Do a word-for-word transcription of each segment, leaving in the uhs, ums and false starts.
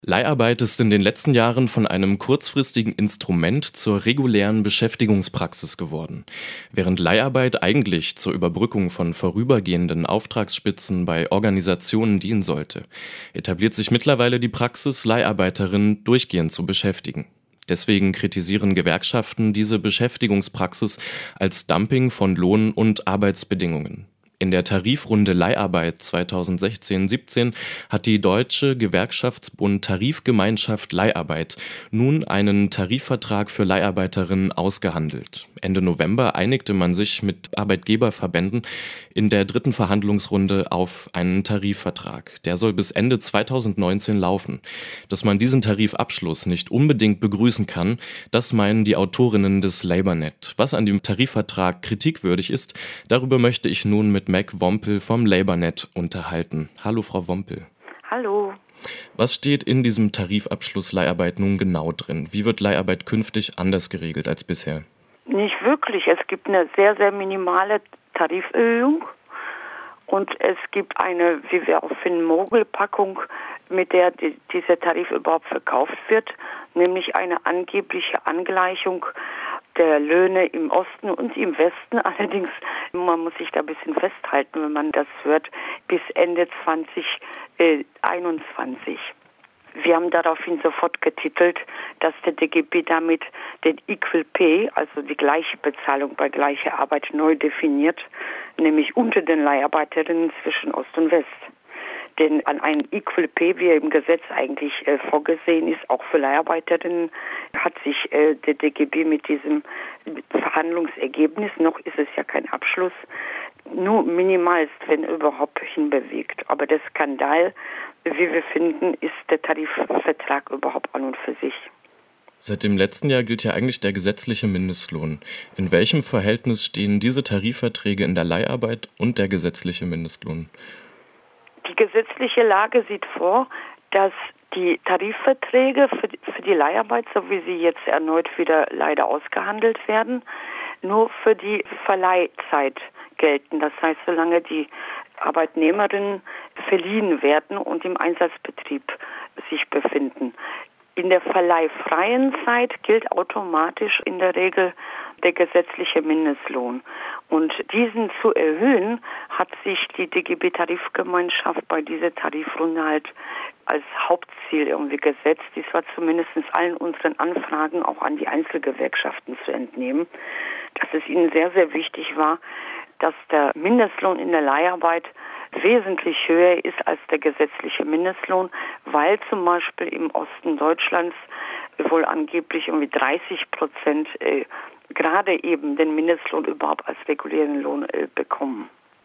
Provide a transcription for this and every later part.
Leiharbeit ist in den letzten Jahren von einem kurzfristigen Instrument zur regulären Beschäftigungspraxis geworden. Während Leiharbeit eigentlich zur Überbrückung von vorübergehenden Auftragsspitzen bei Organisationen dienen sollte, etabliert sich mittlerweile die Praxis, Leiharbeiterinnen durchgehend zu beschäftigen. Deswegen kritisieren Gewerkschaften diese Beschäftigungspraxis als Dumping von Lohn- und Arbeitsbedingungen. In der Tarifrunde Leiharbeit zweitausendsechzehn siebzehn hat die Deutsche Gewerkschaftsbund Tarifgemeinschaft Leiharbeit nun einen Tarifvertrag für Leiharbeiterinnen ausgehandelt. Ende November einigte man sich mit Arbeitgeberverbänden in der dritten Verhandlungsrunde auf einen Tarifvertrag. Der soll bis Ende zweitausendneunzehn laufen. Dass man diesen Tarifabschluss nicht unbedingt begrüßen kann, das meinen die Autorinnen des LabourNet. Was an dem Tarifvertrag kritikwürdig ist, darüber möchte ich nun mit Meg Wompel vom LabourNet unterhalten. Hallo Frau Wompel. Hallo. Was steht in diesem Tarifabschluss Leiharbeit nun genau drin? Wie wird Leiharbeit künftig anders geregelt als bisher? Nicht wirklich. Es gibt eine sehr, sehr minimale Tariferhöhung und es gibt eine, wie wir auch finden, Mogelpackung, mit der die, dieser Tarif überhaupt verkauft wird, nämlich eine angebliche Angleichung der Löhne im Osten und im Westen. Allerdings, man muss sich da ein bisschen festhalten, wenn man das hört, bis Ende zwanzig einundzwanzig. Wir haben daraufhin sofort getitelt, dass der D G B damit den Equal Pay, also die gleiche Bezahlung bei gleicher Arbeit, neu definiert, nämlich unter den Leiharbeiterinnen zwischen Ost und West. Denn an einen Equal Pay, wie er im Gesetz eigentlich äh, vorgesehen ist, auch für Leiharbeiterinnen, hat sich äh, der D G B mit diesem Verhandlungsergebnis, noch ist es ja kein Abschluss, nur minimalst, wenn überhaupt, hinbewegt. Aber der Skandal, wie wir finden, ist der Tarifvertrag überhaupt an und für sich. Seit dem letzten Jahr gilt ja eigentlich der gesetzliche Mindestlohn. In welchem Verhältnis stehen diese Tarifverträge in der Leiharbeit und der gesetzliche Mindestlohn? Die gesetzliche Lage sieht vor, dass die Tarifverträge für die, für die Leiharbeit, so wie sie jetzt erneut wieder leider ausgehandelt werden, nur für die Verleihzeit gelten. Das heißt, solange die Arbeitnehmerinnen verliehen werden und im Einsatzbetrieb sich befinden. In der verleihfreien Zeit gilt automatisch in der Regel der gesetzliche Mindestlohn. Und diesen zu erhöhen, hat sich die D G B-Tarifgemeinschaft bei dieser Tarifrunde halt als Hauptziel irgendwie gesetzt. Dies war zumindest allen unseren Anfragen auch an die Einzelgewerkschaften zu entnehmen, dass es ihnen sehr, sehr wichtig war, dass der Mindestlohn in der Leiharbeit wesentlich höher ist als der gesetzliche Mindestlohn, weil zum Beispiel im Osten Deutschlands wohl angeblich irgendwie dreißig Prozent äh, gerade eben den Mindestlohn überhaupt als regulären Lohn äh, bekommen.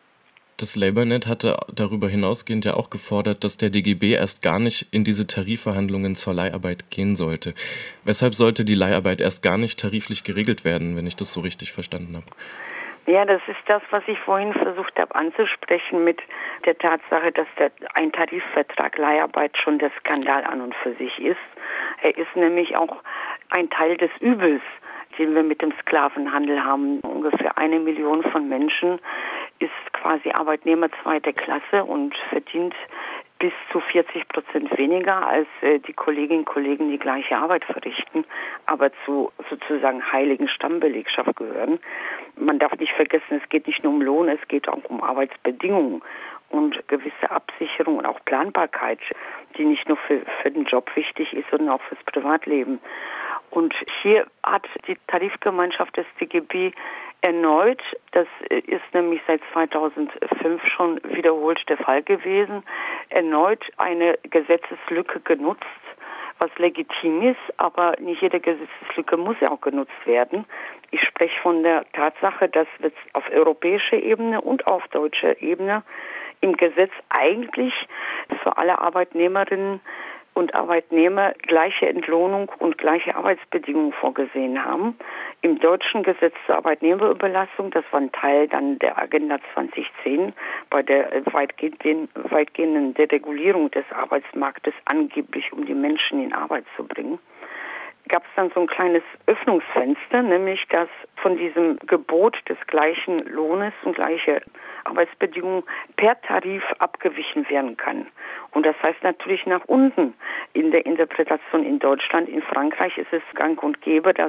Das LabourNet hatte darüber hinausgehend ja auch gefordert, dass der D G B erst gar nicht in diese Tarifverhandlungen zur Leiharbeit gehen sollte. Weshalb sollte die Leiharbeit erst gar nicht tariflich geregelt werden, wenn ich das so richtig verstanden habe? Ja, das ist das, was ich vorhin versucht habe anzusprechen mit der Tatsache, dass der, ein Tarifvertrag Leiharbeit schon der Skandal an und für sich ist. Er ist nämlich auch ein Teil des Übels, den wir mit dem Sklavenhandel haben. Ungefähr eine Million von Menschen ist quasi Arbeitnehmer zweiter Klasse und verdient bis zu vierzig Prozent weniger als äh, die Kolleginnen und Kollegen, die gleiche Arbeit verrichten, aber zu sozusagen heiligen Stammbelegschaft gehören. Man darf nicht vergessen, es geht nicht nur um Lohn, es geht auch um Arbeitsbedingungen und gewisse Absicherung und auch Planbarkeit, die nicht nur für, für den Job wichtig ist, sondern auch fürs Privatleben. Und hier hat die Tarifgemeinschaft des D G B erneut, das ist nämlich seit zweitausendfünf schon wiederholt der Fall gewesen, erneut eine Gesetzeslücke genutzt, was legitim ist, aber nicht jede Gesetzeslücke muss ja auch genutzt werden. Ich spreche von der Tatsache, dass auf europäischer Ebene und auf deutscher Ebene im Gesetz eigentlich für alle Arbeitnehmerinnen und Arbeitnehmer gleiche Entlohnung und gleiche Arbeitsbedingungen vorgesehen haben. Im deutschen Gesetz zur Arbeitnehmerüberlassung, das war ein Teil dann der Agenda zwanzig zehn, bei der weitgehenden, weitgehenden Deregulierung des Arbeitsmarktes, angeblich um die Menschen in Arbeit zu bringen, gab es dann so ein kleines Öffnungsfenster, nämlich dass von diesem Gebot des gleichen Lohnes und gleiche Arbeitsbedingungen per Tarif abgewichen werden kann. Und das heißt natürlich nach unten in der Interpretation in Deutschland. In Frankreich ist es gang und gäbe, dass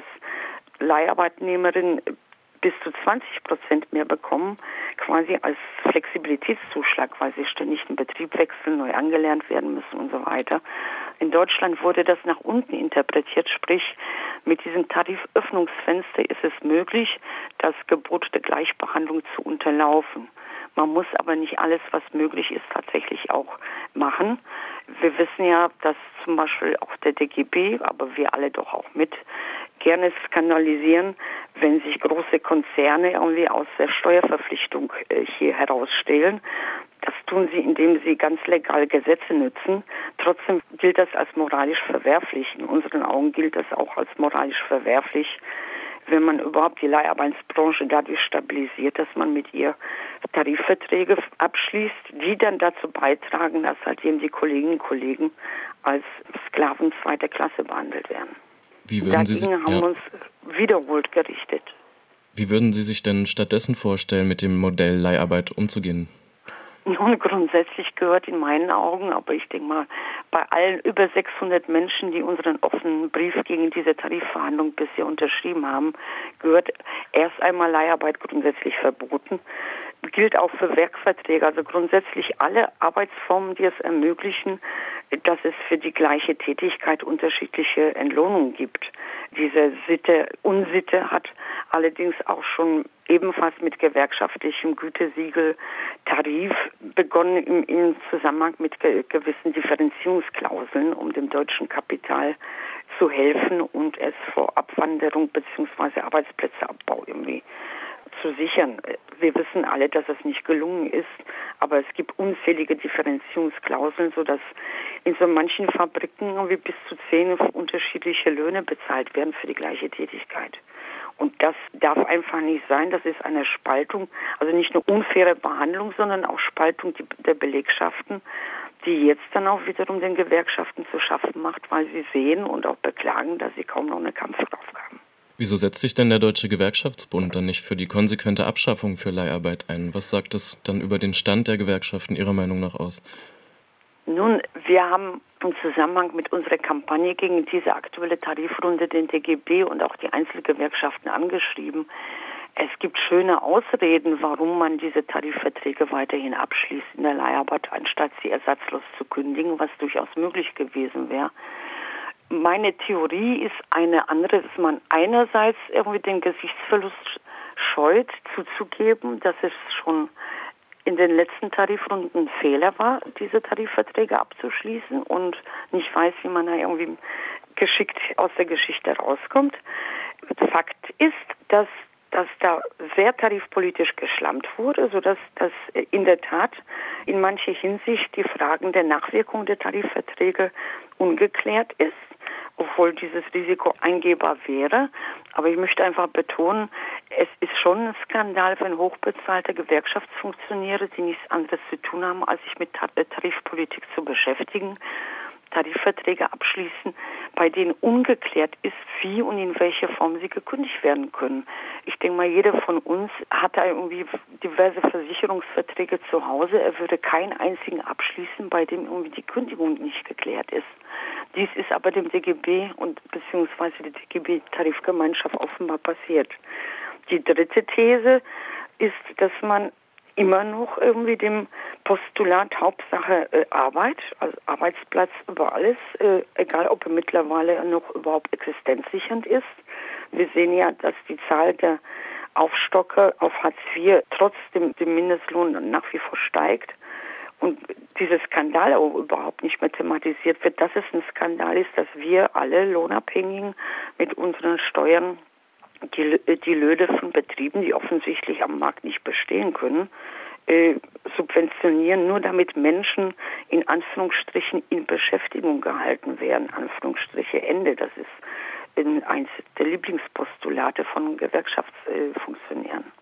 Leiharbeitnehmerinnen bis zu zwanzig Prozent mehr bekommen, quasi als Flexibilitätszuschlag, weil sie ständig den Betrieb wechseln, neu angelernt werden müssen und so weiter. In Deutschland wurde das nach unten interpretiert, sprich mit diesem Tariföffnungsfenster ist es möglich, das Gebot der Gleichbehandlung zu unterlaufen. Man muss aber nicht alles, was möglich ist, tatsächlich auch machen. Wir wissen ja, dass zum Beispiel auch der D G B, aber wir alle doch auch mit, gerne skandalisieren, wenn sich große Konzerne irgendwie aus der Steuerverpflichtung äh, hier herausstehlen. Das tun sie, indem sie ganz legal Gesetze nützen. Trotzdem gilt das als moralisch verwerflich. In unseren Augen gilt das auch als moralisch verwerflich, wenn man überhaupt die Leiharbeitsbranche dadurch stabilisiert, dass man mit ihr Tarifverträge abschließt, die dann dazu beitragen, dass halt eben die Kolleginnen und Kollegen als Sklaven zweiter Klasse behandelt werden. Wie würden Sie sich, Dagegen haben ja. wir uns wiederholt gerichtet. Wie würden Sie sich denn stattdessen vorstellen, mit dem Modell Leiharbeit umzugehen? Nun, grundsätzlich gehört in meinen Augen, aber ich denke mal, bei allen über sechshundert Menschen, die unseren offenen Brief gegen diese Tarifverhandlung bisher unterschrieben haben, gehört erst einmal Leiharbeit grundsätzlich verboten. Gilt auch für Werkverträge, also grundsätzlich alle Arbeitsformen, die es ermöglichen, dass es für die gleiche Tätigkeit unterschiedliche Entlohnungen gibt. Diese Sitte, Unsitte hat allerdings auch schon ebenfalls mit gewerkschaftlichem Gütesiegel Tarif begonnen im, im Zusammenhang mit ge- gewissen Differenzierungsklauseln, um dem deutschen Kapital zu helfen und es vor Abwanderung bzw. Arbeitsplätzeabbau irgendwie zu sichern. Wir wissen alle, dass es nicht gelungen ist, aber es gibt unzählige Differenzierungsklauseln, sodass in so manchen Fabriken irgendwie bis zu zehn unterschiedliche Löhne bezahlt werden für die gleiche Tätigkeit. Und das darf einfach nicht sein. Das ist eine Spaltung, also nicht nur unfaire Behandlung, sondern auch Spaltung der Belegschaften, die jetzt dann auch wiederum den Gewerkschaften zu schaffen macht, weil sie sehen und auch beklagen, dass sie kaum noch eine Kampfkraft haben. Wieso setzt sich denn der Deutsche Gewerkschaftsbund dann nicht für die konsequente Abschaffung für Leiharbeit ein? Was sagt das dann über den Stand der Gewerkschaften Ihrer Meinung nach aus? Nun, wir haben im Zusammenhang mit unserer Kampagne gegen diese aktuelle Tarifrunde den D G B und auch die Einzelgewerkschaften angeschrieben. Es gibt schöne Ausreden, warum man diese Tarifverträge weiterhin abschließt in der Leiharbeit, anstatt sie ersatzlos zu kündigen, was durchaus möglich gewesen wäre. Meine Theorie ist eine andere, dass man einerseits irgendwie den Gesichtsverlust scheut, zuzugeben, dass es schon in den letzten Tarifrunden ein Fehler war, diese Tarifverträge abzuschließen und nicht weiß, wie man da irgendwie geschickt aus der Geschichte rauskommt. Fakt ist, dass, dass da sehr tarifpolitisch geschlampt wurde, sodass das in der Tat in mancher Hinsicht die Fragen der Nachwirkung der Tarifverträge ungeklärt ist, obwohl dieses Risiko eingehbar wäre. Aber ich möchte einfach betonen, es ist schon ein Skandal, wenn hochbezahlte Gewerkschaftsfunktionäre, die nichts anderes zu tun haben, als sich mit Tarifpolitik zu beschäftigen, Tarifverträge abschließen, bei denen ungeklärt ist, wie und in welcher Form sie gekündigt werden können. Ich denke mal, jeder von uns hat da irgendwie diverse Versicherungsverträge zu Hause. Er würde keinen einzigen abschließen, bei dem irgendwie die Kündigung nicht geklärt ist. Dies ist aber dem D G B und beziehungsweise der D G B-Tarifgemeinschaft offenbar passiert. Die dritte These ist, dass man immer noch irgendwie dem Postulat Hauptsache äh, Arbeit, also Arbeitsplatz über alles, äh, egal ob er mittlerweile noch überhaupt existenzsichernd ist. Wir sehen ja, dass die Zahl der Aufstocker auf Hartz vier trotz dem, dem Mindestlohn nach wie vor steigt. Und dieser Skandal auch überhaupt nicht mehr thematisiert wird, dass es ein Skandal ist, dass wir alle Lohnabhängigen mit unseren Steuern die, die Löhne von Betrieben, die offensichtlich am Markt nicht bestehen können, äh, subventionieren, nur damit Menschen in Anführungsstrichen in Beschäftigung gehalten werden. Anführungsstriche Ende. Das ist eins der Lieblingspostulate von Gewerkschaftsfunktionären.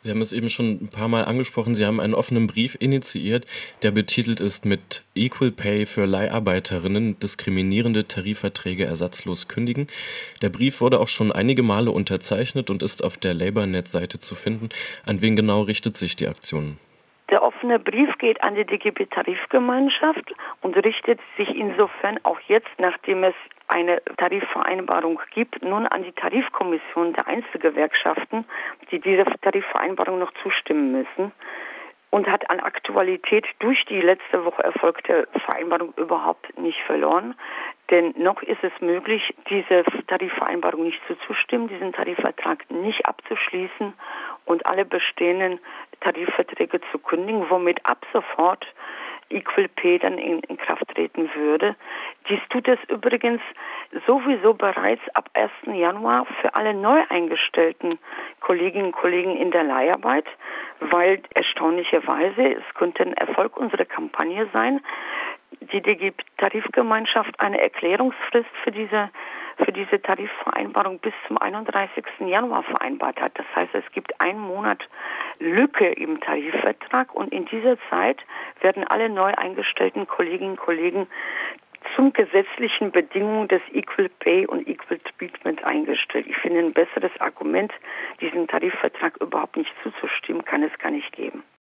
Sie haben es eben schon ein paar Mal angesprochen. Sie haben einen offenen Brief initiiert, der betitelt ist mit Equal Pay für Leiharbeiterinnen, diskriminierende Tarifverträge ersatzlos kündigen. Der Brief wurde auch schon einige Male unterzeichnet und ist auf der Labour-Net-Seite zu finden. An wen genau richtet sich die Aktion? Der offene Brief geht an die D G B-Tarifgemeinschaft und richtet sich insofern auch jetzt, nachdem es eine Tarifvereinbarung gibt, nun an die Tarifkommission der Einzelgewerkschaften, die dieser Tarifvereinbarung noch zustimmen müssen, und hat an Aktualität durch die letzte Woche erfolgte Vereinbarung überhaupt nicht verloren. Denn noch ist es möglich, diese Tarifvereinbarung nicht zu zustimmen, diesen Tarifvertrag nicht abzuschließen und alle bestehenden Tarifverträge zu kündigen, womit ab sofort Equal Pay dann in, in Kraft treten würde. Dies tut es übrigens sowieso bereits ab ersten Januar für alle neu eingestellten Kolleginnen und Kollegen in der Leiharbeit, weil erstaunlicherweise, es könnte ein Erfolg unserer Kampagne sein, die D G B-Tarifgemeinschaft eine Erklärungsfrist für diese für diese Tarifvereinbarung bis zum einunddreißigsten Januar vereinbart hat. Das heißt, es gibt einen Monat Lücke im Tarifvertrag und in dieser Zeit werden alle neu eingestellten Kolleginnen und Kollegen zum gesetzlichen Bedingungen des Equal Pay und Equal Treatment eingestellt. Ich finde, ein besseres Argument, diesem Tarifvertrag überhaupt nicht zuzustimmen, kann es gar nicht geben.